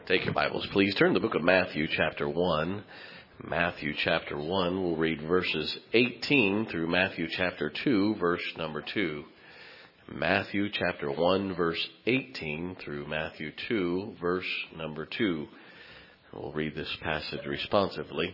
Take your Bibles, please. Turn to the book of Matthew, chapter 1. Matthew, chapter 1, we'll read verses 18 through Matthew, chapter 2, verse number 2. Matthew, chapter 1, verse 18 through Matthew 2, verse number 2. We'll read this passage responsively.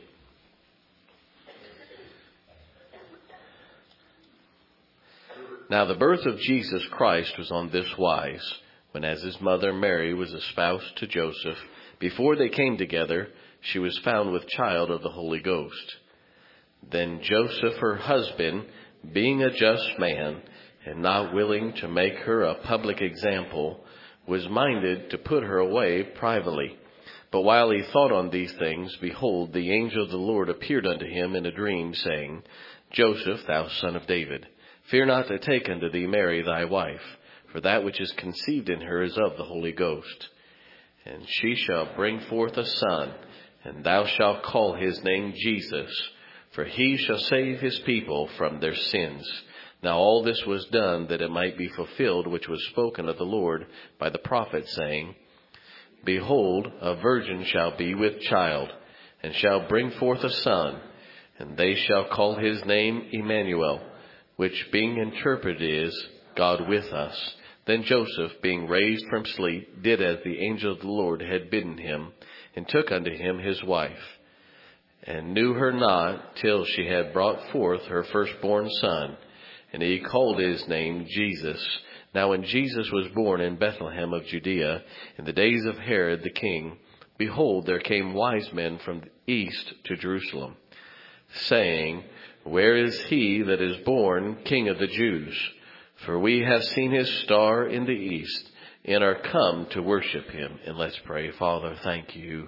Now the birth of Jesus Christ was on this wise. When as his mother Mary was espoused to Joseph, before they came together, she was found with child of the Holy Ghost. Then Joseph, her husband, being a just man, and not willing to make her a public example, was minded to put her away privately. But while he thought on these things, behold, the angel of the Lord appeared unto him in a dream, saying, Joseph, thou son of David, fear not to take unto thee Mary thy wife, for that which is conceived in her is of the Holy Ghost. And she shall bring forth a son, and thou shalt call his name Jesus, for he shall save his people from their sins. Now all this was done that it might be fulfilled which was spoken of the Lord by the prophet, saying, Behold, a virgin shall be with child, and shall bring forth a son, and they shall call his name Emmanuel, which being interpreted is, God with us. Then Joseph, being raised from sleep, did as the angel of the Lord had bidden him, and took unto him his wife, and knew her not till she had brought forth her firstborn son, and he called his name Jesus. Now when Jesus was born in Bethlehem of Judea, in the days of Herod the king, behold, there came wise men from the east to Jerusalem, saying, Where is he that is born King of the Jews? For we have seen his star in the east, and are come to worship him. And let's pray. Father, thank you,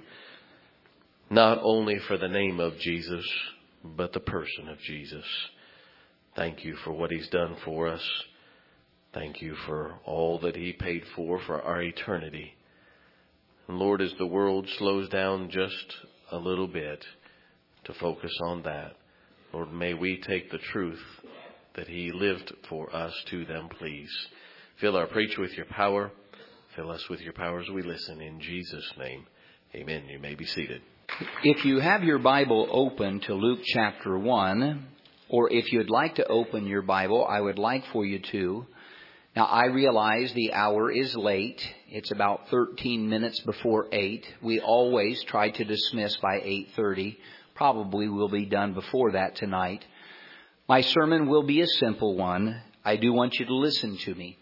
not only for the name of Jesus, but the person of Jesus. Thank you for what he's done for us. Thank you for all that he paid for our eternity. And Lord, as the world slows down just a little bit to focus on that, Lord, may we take the truth that he lived for us to them, please. Fill our preacher with your power. Fill us with your power as we listen. In Jesus' name, amen. You may be seated. If you have your Bible open to Luke chapter 1, or if you'd like to open your Bible, I would like for you to. Now, I realize the hour is late. It's about 13 minutes before 8. We always try to dismiss by 8:30. Probably will be done before that tonight. My sermon will be a simple one. I do want you to listen to me.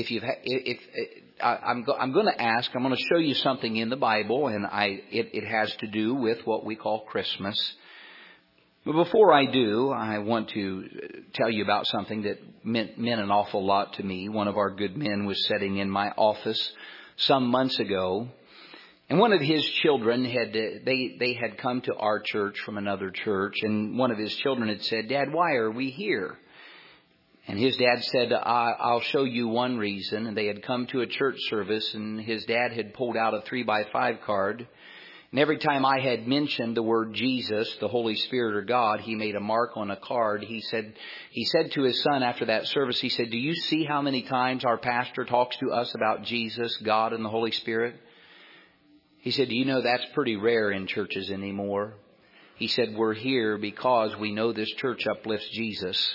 I'm going to show you something in the Bible, and it has to do with what we call Christmas. But before I do, I want to tell you about something that meant an awful lot to me. One of our good men was sitting in my office some months ago, and one of his children had come to our church from another church, and one of his children had said, Dad, why are we here? And his dad said, I'll show you one reason. And they had come to a church service, and his dad had pulled out a 3x5 card. And every time I had mentioned the word Jesus, the Holy Spirit or God, he made a mark on a card. He said to his son after that service, he said, do you see how many times our pastor talks to us about Jesus, God, and the Holy Spirit? He said, do you know that's pretty rare in churches anymore? He said, we're here because we know this church uplifts Jesus.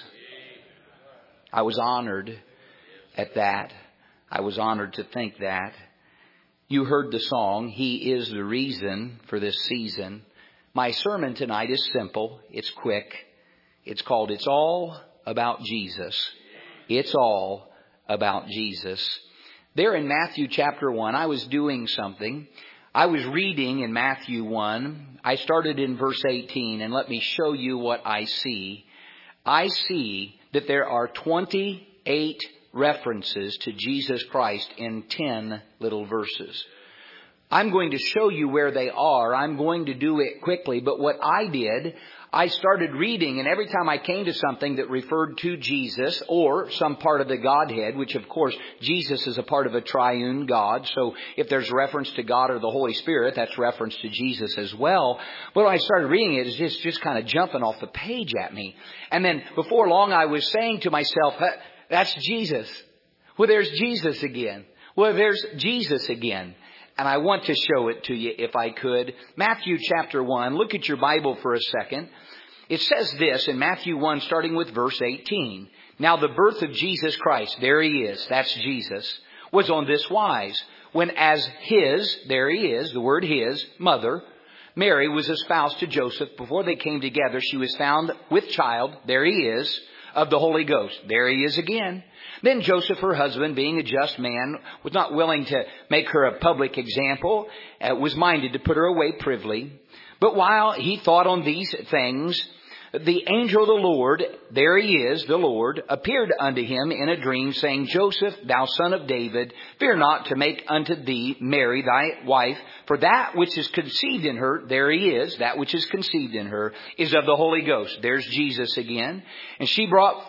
I was honored at that. I was honored to think that. You heard the song, He is the reason for this season. My sermon tonight is simple. It's quick. It's called, It's All About Jesus. It's all about Jesus. There in Matthew chapter 1, I was doing something. I was reading in Matthew 1. I started in verse 18, and let me show you what I see. I see that there are 28 references to Jesus Christ in 10 little verses. I'm going to show you where they are. I'm going to do it quickly. But what I did, I started reading, and every time I came to something that referred to Jesus or some part of the Godhead, which of course Jesus is a part of a triune God. So if there's reference to God or the Holy Spirit, that's reference to Jesus as well. But when I started reading it, it's just kind of jumping off the page at me. And then before long, I was saying to myself, that's Jesus. Well, there's Jesus again. Well, there's Jesus again. And I want to show it to you if I could. Matthew chapter 1. Look at your Bible for a second. It says this in Matthew 1, starting with verse 18. Now the birth of Jesus Christ, there he is, that's Jesus, was on this wise. When as his, there he is, the word his, mother, Mary was espoused to Joseph. Before they came together, she was found with child, there he is, of the Holy Ghost. There he is again. Then Joseph, her husband, being a just man, was not willing to make her a public example, was minded to put her away privily. But while he thought on these things, the angel of the Lord, there he is, the Lord, appeared unto him in a dream, saying, Joseph, thou son of David, fear not to make unto thee Mary thy wife, for that which is conceived in her, there he is, that which is conceived in her, is of the Holy Ghost. There's Jesus again. And she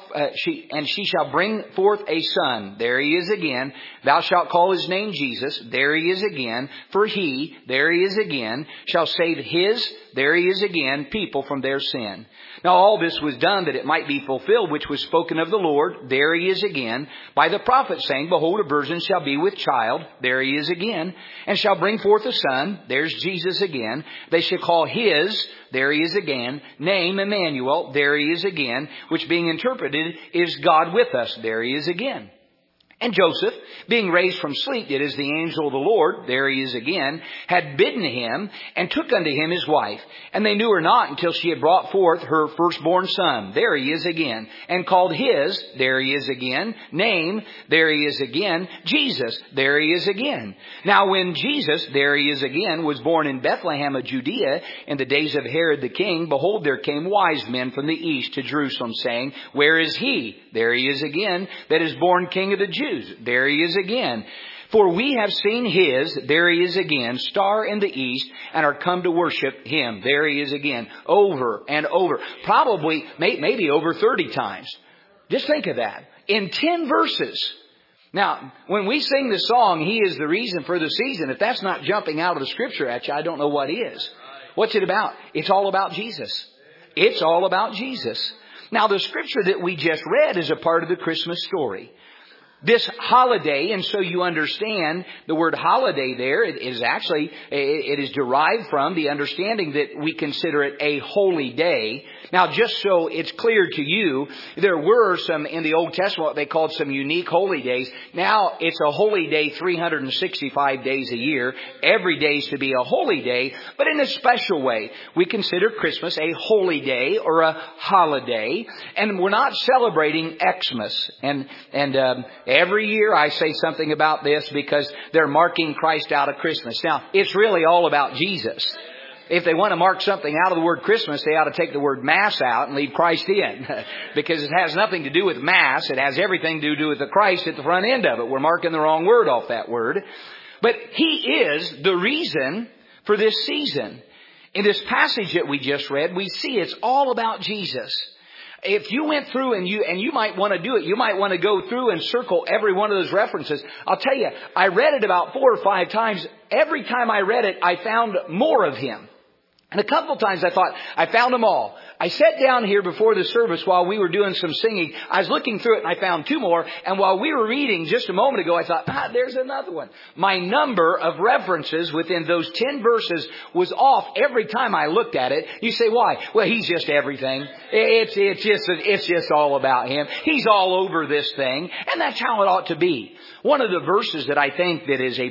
shall bring forth a son. There he is again. Thou shalt call his name Jesus. There he is again. For he, there he is again, shall save his, there he is again, people from their sin. Now all this was done that it might be fulfilled, which was spoken of the Lord, there he is again, by the prophet, saying, Behold, a virgin shall be with child, there he is again, and shall bring forth a son, there's Jesus again. They shall call his, there he is again, name Emmanuel, there he is again, which being interpreted is God with us, there he is again. And Joseph, being raised from sleep, did as the angel of the Lord, there he is again, had bidden him, and took unto him his wife. And they knew her not until she had brought forth her firstborn son. There he is again. And called his, there he is again, name, there he is again, Jesus, there he is again. Now when Jesus, there he is again, was born in Bethlehem of Judea, in the days of Herod the king, behold, there came wise men from the east to Jerusalem, saying, Where is he? There he is again, that is born King of the Jews. There he is again. For we have seen his, there he is again, star in the east, and are come to worship him. There he is again. Over and over. Probably, maybe over 30 times. Just think of that. In 10 verses. Now, when we sing the song, He is the reason for the season, if that's not jumping out of the Scripture at you, I don't know what is. What's it about? It's all about Jesus. It's all about Jesus. Now, the Scripture that we just read is a part of the Christmas story. This holiday, and so you understand the word holiday there, it is derived from the understanding that we consider it a holy day. Now, just so it's clear to you, there were some in the Old Testament what they called some unique holy days. Now, it's a holy day 365 days a year. Every day is to be a holy day, but in a special way. We consider Christmas a holy day or a holiday, and we're not celebrating Xmas. And every year I say something about this because they're marking Christ out of Christmas. Now, it's really all about Jesus. If they want to mark something out of the word Christmas, they ought to take the word Mass out and leave Christ in. Because it has nothing to do with Mass. It has everything to do with the Christ at the front end of it. We're marking the wrong word off that word. But He is the reason for this season. In this passage that we just read, we see it's all about Jesus. If you went through and you might want to do it, you might want to go through and circle every one of those references. I'll tell you, I read it about 4 or 5 times. Every time I read it, I found more of Him. And a couple of times I thought, I found them all. I sat down here before the service while we were doing some singing. I was looking through it and I found 2 more. And while we were reading just a moment ago, I thought, there's another one. My number of references within those 10 verses was off every time I looked at it. You say, why? Well, He's just everything. It's just all about Him. He's all over this thing. And that's how it ought to be. One of the verses that I think that is a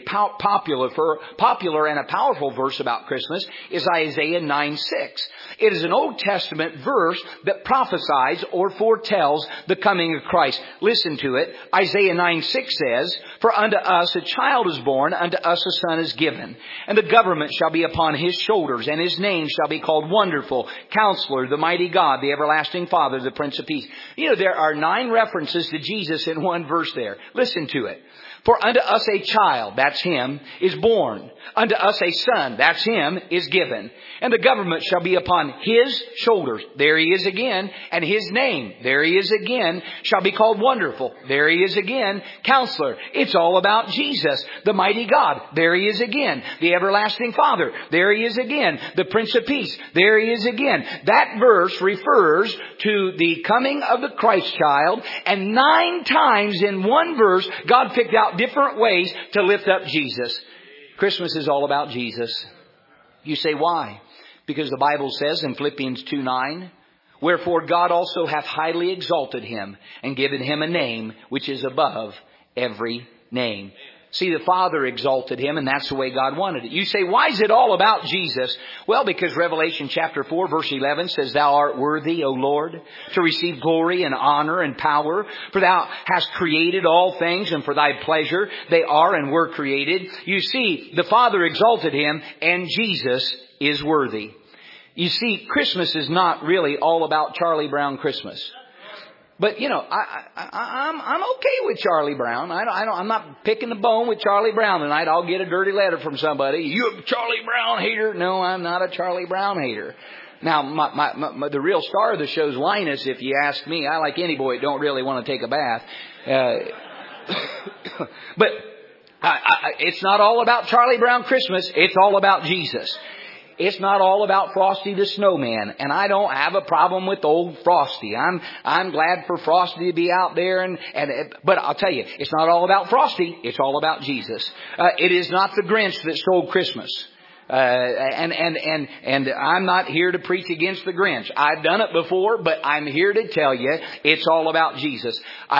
popular and a powerful verse about Christmas is Isaiah 9:6. It is an Old Testament verse that prophesies or foretells the coming of Christ. Listen to it. Isaiah 9:6 says, For unto us a child is born, unto us a son is given, and the government shall be upon His shoulders, and His name shall be called Wonderful, Counselor, the Mighty God, the Everlasting Father, the Prince of Peace. You know, there are 9 references to Jesus in one verse there. Listen to it. For unto us a child, that's Him, is born. Unto us a son, that's Him, is given. And the government shall be upon His shoulders. There He is again. And His name, there He is again, shall be called Wonderful. There He is again. Counselor. It's all about Jesus, the mighty God. There He is again. The everlasting Father. There He is again. The Prince of Peace. There He is again. That verse refers to the coming of the Christ child. And 9 times in one verse, God picked out different ways to lift up Jesus. Christmas is all about Jesus. You say, why? Because the Bible says in Philippians 2:9, wherefore God also hath highly exalted him and given him a name which is above every name. See, the Father exalted him, and that's the way God wanted it. You say, why is it all about Jesus? Well, because Revelation chapter 4, verse 11 says, thou art worthy, O Lord, to receive glory and honor and power. For thou hast created all things, and for thy pleasure they are and were created. You see, the Father exalted him, and Jesus is worthy. You see, Christmas is not really all about Charlie Brown Christmas. But, you know, I'm okay with Charlie Brown. I'm not picking the bone with Charlie Brown tonight. I'll get a dirty letter from somebody. You a Charlie Brown hater? No, I'm not a Charlie Brown hater. Now, the real star of the show is Linus, if you ask me. I like any boy that don't really want to take a bath. But it's not all about Charlie Brown Christmas. It's all about Jesus. It's not all about Frosty the Snowman, and I don't have a problem with old Frosty. I'm glad for Frosty to be out there, but I'll tell you, it's not all about Frosty. It's all about Jesus. It is not the Grinch that stole Christmas. And I'm not here to preach against the Grinch. I've done it before, but I'm here to tell you it's all about Jesus.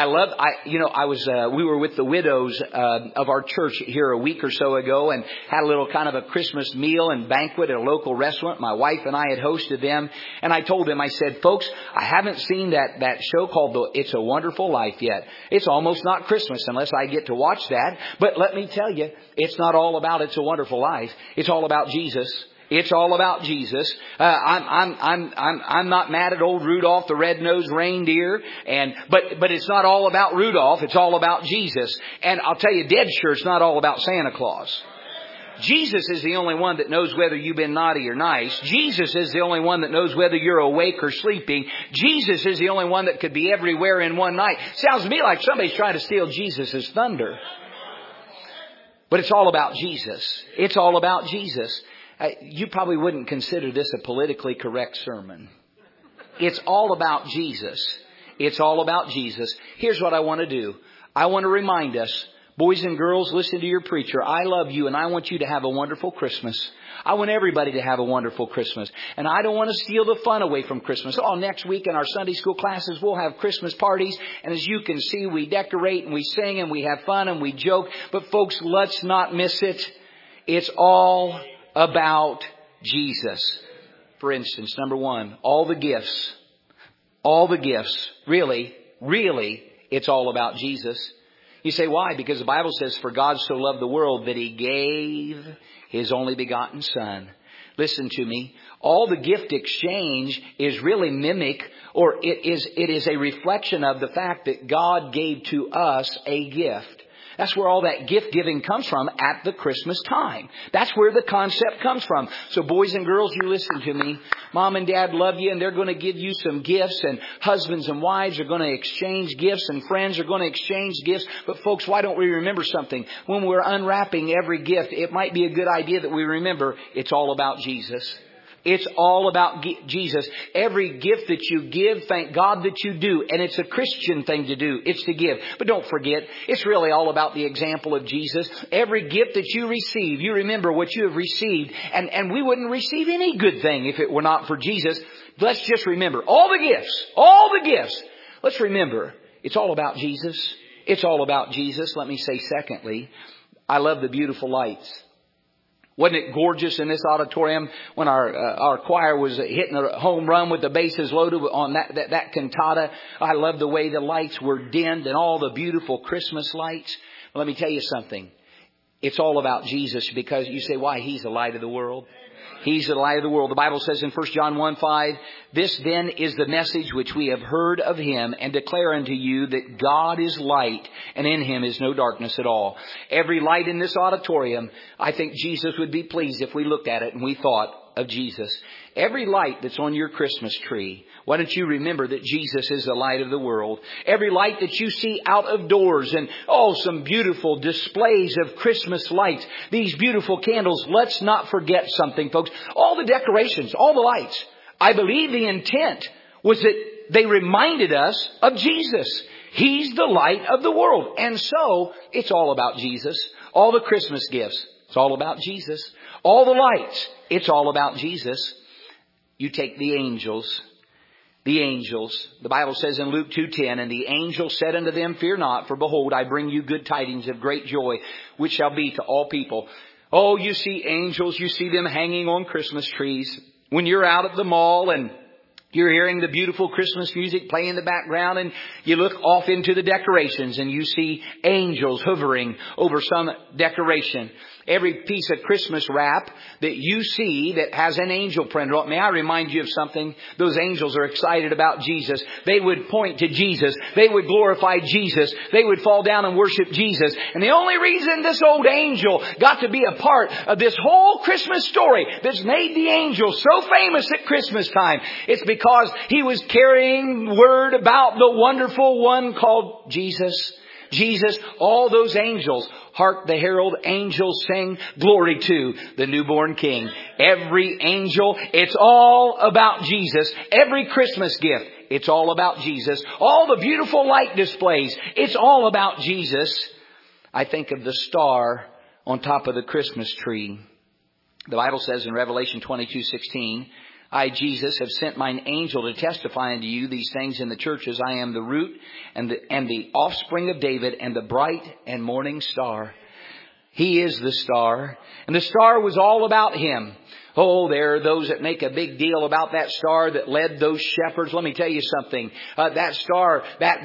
We were with the widows of our church here a week or so ago and had a little kind of a Christmas meal and banquet at a local restaurant. My wife and I had hosted them, and I told them, I said, folks, I haven't seen that show called It's a Wonderful Life yet. It's almost not Christmas unless I get to watch that. But let me tell you, it's not all about It's a Wonderful Life. It's all about Jesus. It's all about Jesus. I'm not mad at old Rudolph the red-nosed reindeer, but it's not all about Rudolph. It's all about Jesus. And I'll tell you, dead sure it's not all about Santa Claus. Jesus is the only one that knows whether you've been naughty or nice. Jesus is the only one that knows whether you're awake or sleeping. Jesus is the only one that could be everywhere in one night. Sounds to me like somebody's trying to steal Jesus' thunder. But it's all about Jesus. It's all about Jesus. You probably wouldn't consider this a politically correct sermon. It's all about Jesus. It's all about Jesus. Here's what I want to do. I want to remind us, boys and girls, listen to your preacher. I love you, and I want you to have a wonderful Christmas. I want everybody to have a wonderful Christmas. And I don't want to steal the fun away from Christmas. Next week in our Sunday school classes, we'll have Christmas parties. And as you can see, we decorate and we sing and we have fun and we joke. But folks, let's not miss it. It's all about Jesus. For instance, number one, all the gifts, really, it's all about Jesus. You say, why? Because the Bible says, for God so loved the world that He gave His only begotten Son. Listen to me. All the gift exchange is really it is a reflection of the fact that God gave to us a gift. That's where all that gift giving comes from at the Christmas time. That's where the concept comes from. So boys and girls, you listen to me. Mom and Dad love you, and they're going to give you some gifts, and husbands and wives are going to exchange gifts, and friends are going to exchange gifts. But folks, why don't we remember something? When we're unwrapping every gift, it might be a good idea that we remember it's all about Jesus. It's all about Jesus. Every gift that you give, thank God that you do. And it's a Christian thing to do. It's to give. But don't forget, it's really all about the example of Jesus. Every gift that you receive, you remember what you have received. And we wouldn't receive any good thing if it were not for Jesus. Let's just remember all the gifts. Let's remember, it's all about Jesus. It's all about Jesus. Let me say secondly, I love the beautiful lights. Wasn't it gorgeous in this auditorium when our choir was hitting a home run with the bases loaded on that cantata? I love the way the lights were dimmed and all the beautiful Christmas lights. Well, let me tell you something. It's all about Jesus, because you say, why? He's the light of the world. He's the light of the world. The Bible says in 1 John 1:5, this then is the message which we have heard of Him and declare unto you that God is light and in Him is no darkness at all. Every light in this auditorium, I think Jesus would be pleased if we looked at it and we thought of Jesus. Every light that's on your Christmas tree, why don't you remember that Jesus is the light of the world? Every light that you see out of doors, and some beautiful displays of Christmas lights, these beautiful candles. Let's not forget something, folks. All the decorations, all the lights. I believe the intent was that they reminded us of Jesus. He's the light of the world. And so it's all about Jesus. All the Christmas gifts, It's all about Jesus. All the lights, it's all about Jesus. You take the angels. The angels, the Bible says in Luke 2:10, and the angel said unto them, fear not, for behold, I bring you good tidings of great joy, which shall be to all people. Oh, you see angels, you see them hanging on Christmas trees. When you're out at the mall and you're hearing the beautiful Christmas music play in the background, and you look off into the decorations and you see angels hovering over some decoration. Every piece of Christmas wrap that you see that has an angel printed on it. May I remind you of something? Those angels are excited about Jesus. They would point to Jesus. They would glorify Jesus. They would fall down and worship Jesus. And the only reason this old angel got to be a part of this whole Christmas story that's made the angel so famous at Christmas time, it's because he was carrying word about the wonderful one called Jesus. Jesus, all those angels, hark the herald angels sing, glory to the newborn King. Every angel, it's all about Jesus. Every Christmas gift, it's all about Jesus. All the beautiful light displays, it's all about Jesus. I think of the star on top of the Christmas tree. The Bible says in Revelation 22:16, I, Jesus, have sent mine angel to testify unto you these things in the churches. I am the root and the offspring of David and the bright and morning star. He is the star. And the star was all about Him. Oh, there are those that make a big deal about that star that led those shepherds. Let me tell you something. That star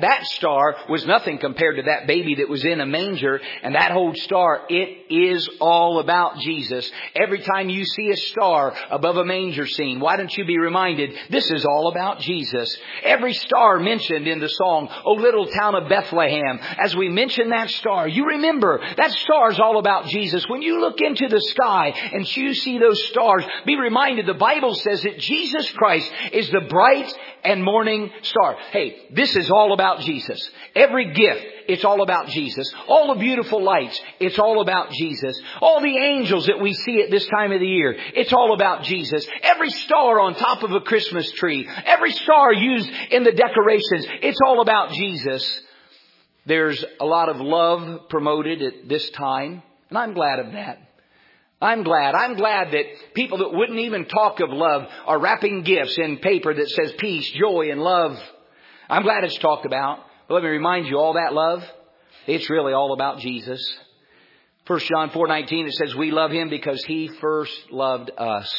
was nothing compared to that baby that was in a manger. And that whole star, it is all about Jesus. Every time you see a star above a manger scene, why don't you be reminded, this is all about Jesus. Every star mentioned in the song, O Little Town of Bethlehem, as we mention that star, you remember that star is all about Jesus. When you look into the sky and you see those stars, be reminded the Bible says that Jesus Christ is the bright and morning star. Hey, this is all about Jesus. Every gift, it's all about Jesus. All the beautiful lights, it's all about Jesus. All the angels that we see at this time of the year, it's all about Jesus. Every star on top of a Christmas tree, every star used in the decorations, it's all about Jesus. There's a lot of love promoted at this time, and I'm glad of that. I'm glad that people that wouldn't even talk of love are wrapping gifts in paper that says peace, joy, and love. I'm glad it's talked about. But let me remind you, all that love, it's really all about Jesus. 1 John 4:19, it says, we love Him because He first loved us.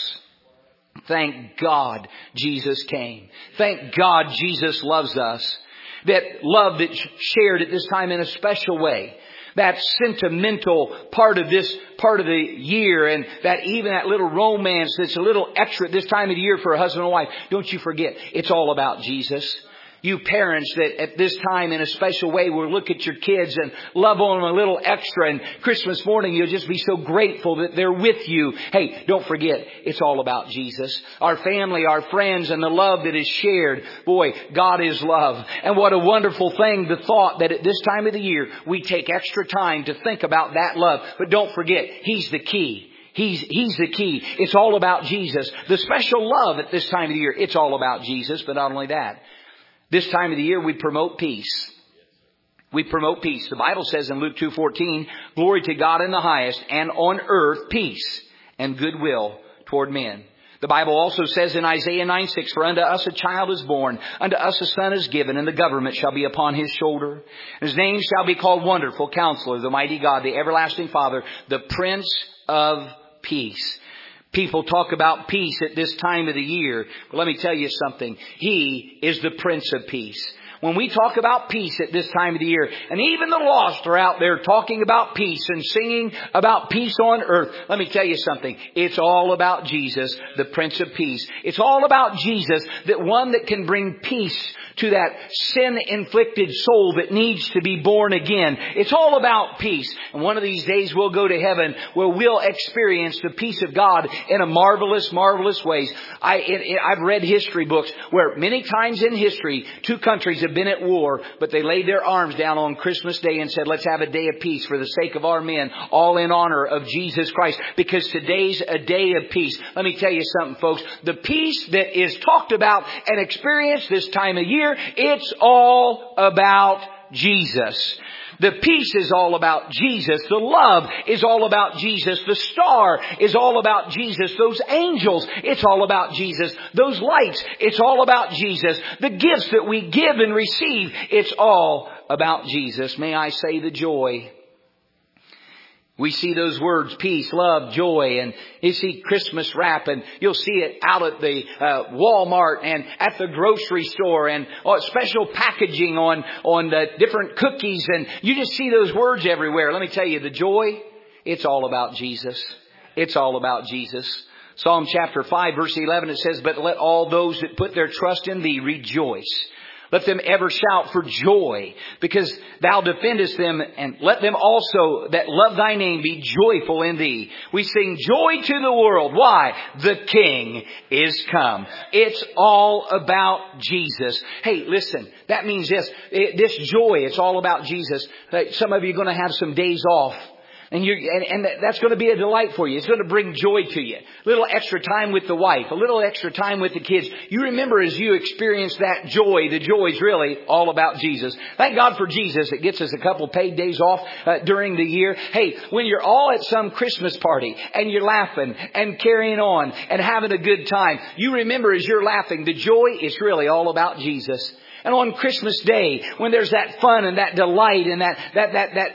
Thank God Jesus came. Thank God Jesus loves us. That love that's shared at this time in a special way. That sentimental part of the year, and that even that little romance that's a little extra at this time of the year for a husband and wife. Don't you forget, it's all about Jesus. You parents that at this time in a special way will look at your kids and love on them a little extra, and Christmas morning you'll just be so grateful that they're with you. Hey, don't forget, it's all about Jesus. Our family, our friends, and the love that is shared. Boy, God is love. And what a wonderful thing, the thought that at this time of the year we take extra time to think about that love. But don't forget, He's the key. He's the key. It's all about Jesus. The special love at this time of the year, it's all about Jesus. But not only that, this time of the year we promote peace. We promote peace. The Bible says in Luke 2:14, glory to God in the highest, and on earth peace and goodwill toward men. The Bible also says in Isaiah 9:6, for unto us a child is born, unto us a son is given, and the government shall be upon His shoulder. His name shall be called Wonderful Counselor, the Mighty God, the Everlasting Father, the Prince of Peace. People talk about peace at this time of the year. But let me tell you something. He is the Prince of Peace. When we talk about peace at this time of the year, and even the lost are out there talking about peace and singing about peace on earth, let me tell you something. It's all about Jesus, the Prince of Peace. It's all about Jesus, that one that can bring peace to that sin-inflicted soul that needs to be born again. It's all about peace. And one of these days we'll go to heaven where we'll experience the peace of God in a marvelous, marvelous ways. I've read history books where many times in history, two countries have been at war, but they laid their arms down on Christmas Day and said, let's have a day of peace for the sake of our men, all in honor of Jesus Christ, because today's a day of peace. Let me tell you something, folks. The peace that is talked about and experienced this time of year, it's all about Jesus. The peace is all about Jesus. The love is all about Jesus. The star is all about Jesus. Those angels, it's all about Jesus. Those lights, it's all about Jesus. The gifts that we give and receive, it's all about Jesus. May I say the joy. We see those words, peace, love, joy, and you see Christmas wrap, and you'll see it out at the Walmart and at the grocery store, and special packaging on the different cookies, and you just see those words everywhere. Let me tell you, the joy, it's all about Jesus. It's all about Jesus. Psalm chapter 5, verse 11, it says, "But let all those that put their trust in Thee rejoice. Let them ever shout for joy, because Thou defendest them, and let them also that love Thy name be joyful in Thee." We sing joy to the world. Why? The King is come. It's all about Jesus. Hey, listen, that means this joy, it's all about Jesus. Some of you are going to have some days off. And that's going to be a delight for you. It's going to bring joy to you. A little extra time with the wife. A little extra time with the kids. You remember as you experience that joy, the joy is really all about Jesus. Thank God for Jesus. It gets us a couple paid days off during the year. Hey, when you're all at some Christmas party and you're laughing and carrying on and having a good time, you remember as you're laughing, the joy is really all about Jesus. And on Christmas Day, when there's that fun and that delight and that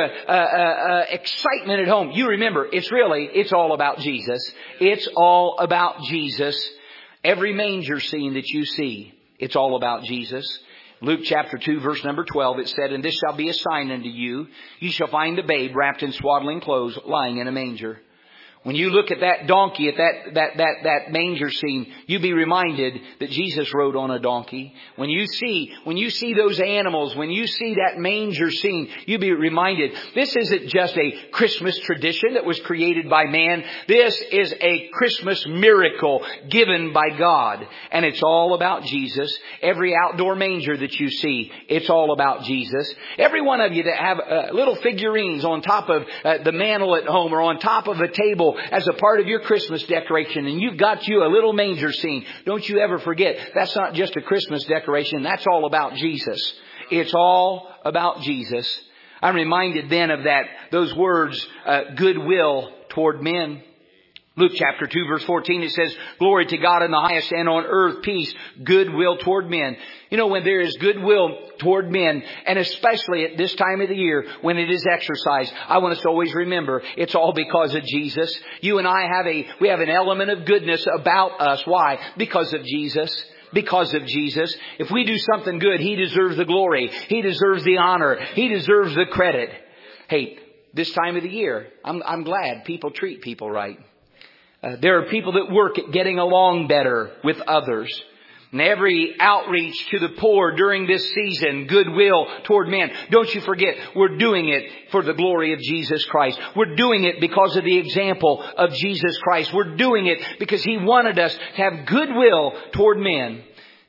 extra excitement at home, you remember it's all about Jesus. It's all about Jesus. Every manger scene that you see, it's all about Jesus. Luke chapter 2, verse number 12, it said, "And this shall be a sign unto you. You shall find the babe wrapped in swaddling clothes, lying in a manger." When you look at that donkey, at that manger scene, you be reminded that Jesus rode on a donkey. When you see those animals, when you see that manger scene, you be reminded this isn't just a Christmas tradition that was created by man. This is a Christmas miracle given by God. And it's all about Jesus. Every outdoor manger that you see, it's all about Jesus. Every one of you that have little figurines on top of the mantle at home or on top of a table as a part of your Christmas decoration, and you've got you a little manger scene. Don't you ever forget, that's not just a Christmas decoration. That's all about Jesus. It's all about Jesus. I'm reminded then of those words, goodwill toward men. Luke chapter 2, verse 14, it says, "Glory to God in the highest, and on earth peace, goodwill toward men." You know, when there is goodwill toward men, and especially at this time of the year when it is exercised, I want us to always remember it's all because of Jesus. You and I we have an element of goodness about us. Why? Because of Jesus. Because of Jesus. If we do something good, He deserves the glory. He deserves the honor. He deserves the credit. Hey, this time of the year, I'm glad people treat people right. There are people that work at getting along better with others. And every outreach to the poor during this season, goodwill toward men. Don't you forget, we're doing it for the glory of Jesus Christ. We're doing it because of the example of Jesus Christ. We're doing it because He wanted us to have goodwill toward men.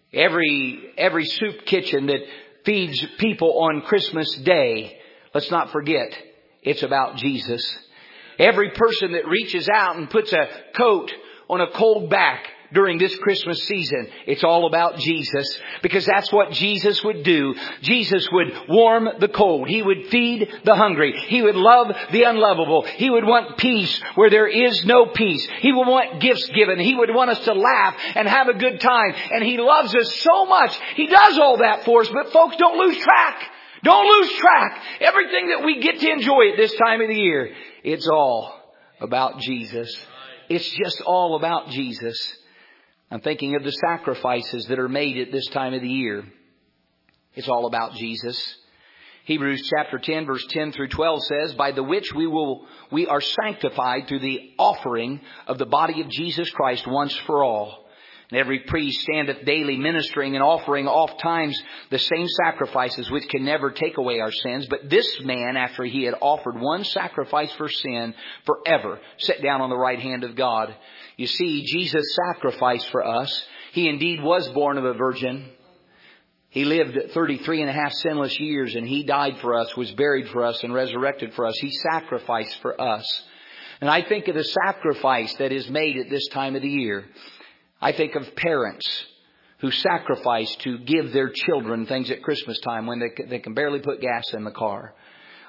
Every soup kitchen that feeds people on Christmas Day, let's not forget, it's about Jesus. Every person that reaches out and puts a coat on a cold back during this Christmas season, it's all about Jesus. Because that's what Jesus would do. Jesus would warm the cold. He would feed the hungry. He would love the unlovable. He would want peace where there is no peace. He would want gifts given. He would want us to laugh and have a good time. And He loves us so much. He does all that for us. But folks, don't lose track. Don't lose track. Everything that we get to enjoy at this time of the year, it's all about Jesus. It's just all about Jesus. I'm thinking of the sacrifices that are made at this time of the year. It's all about Jesus. Hebrews chapter 10, verse 10 through 12 says, "By the which we are sanctified through the offering of the body of Jesus Christ once for all. And every priest standeth daily ministering and offering oft times the same sacrifices which can never take away our sins. But this man, after he had offered one sacrifice for sin forever, sat down on the right hand of God." You see, Jesus sacrificed for us. He indeed was born of a virgin. He lived 33 and a half sinless years, and He died for us, was buried for us, and resurrected for us. He sacrificed for us. And I think of the sacrifice that is made at this time of the year. I think of parents who sacrifice to give their children things at Christmas time when they can barely put gas in the car.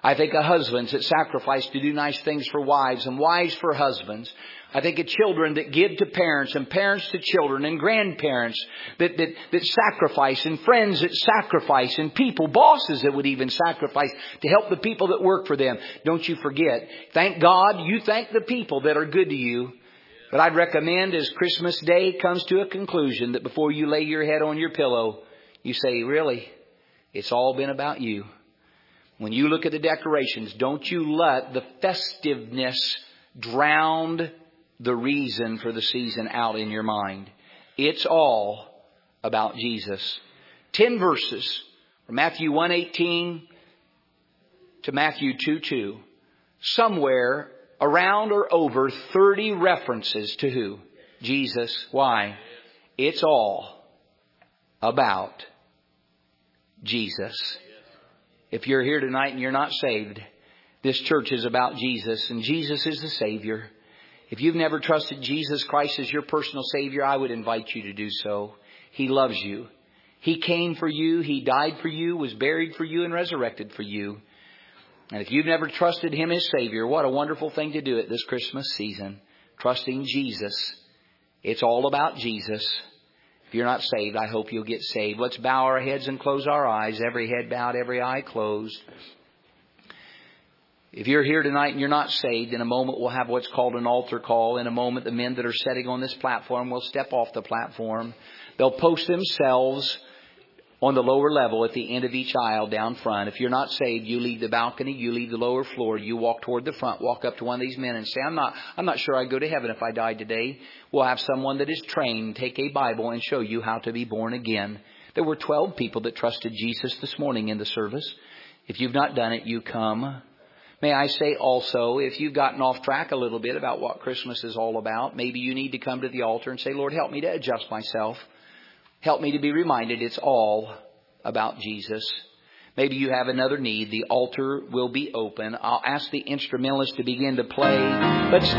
I think of husbands that sacrifice to do nice things for wives and wives for husbands. I think of children that give to parents and parents to children and grandparents that sacrifice and friends that sacrifice and people, bosses that would even sacrifice to help the people that work for them. Don't you forget. Thank God you thank the people that are good to you. But I'd recommend as Christmas Day comes to a conclusion that before you lay your head on your pillow, you say, really, it's all been about you. When you look at the decorations, don't you let the festiveness drown the reason for the season out in your mind. It's all about Jesus. 10 verses from Matthew 1:18 to Matthew 2:2. Somewhere around or over 30 references to who? Jesus. Why? It's all about Jesus. If you're here tonight and you're not saved, this church is about Jesus, and Jesus is the Savior. If you've never trusted Jesus Christ as your personal Savior, I would invite you to do so. He loves you. He came for you. He died for you, was buried for you, and resurrected for you. And if you've never trusted Him as Savior, what a wonderful thing to do at this Christmas season. Trusting Jesus. It's all about Jesus. If you're not saved, I hope you'll get saved. Let's bow our heads and close our eyes. Every head bowed, every eye closed. If you're here tonight and you're not saved, in a moment we'll have what's called an altar call. In a moment, the men that are sitting on this platform will step off the platform. They'll post themselves on the lower level at the end of each aisle down front. If you're not saved, you leave the balcony, you leave the lower floor, you walk toward the front, walk up to one of these men and say, I'm not sure I'd go to heaven if I died today. We'll have someone that is trained take a Bible and show you how to be born again. There were 12 people that trusted Jesus this morning in the service. If you've not done it, you come. May I say also, if you've gotten off track a little bit about what Christmas is all about, maybe you need to come to the altar and say, Lord, help me to adjust myself. Help me to be reminded it's all about Jesus. Maybe you have another need. The altar will be open. I'll ask the instrumentalist to begin to play. Let's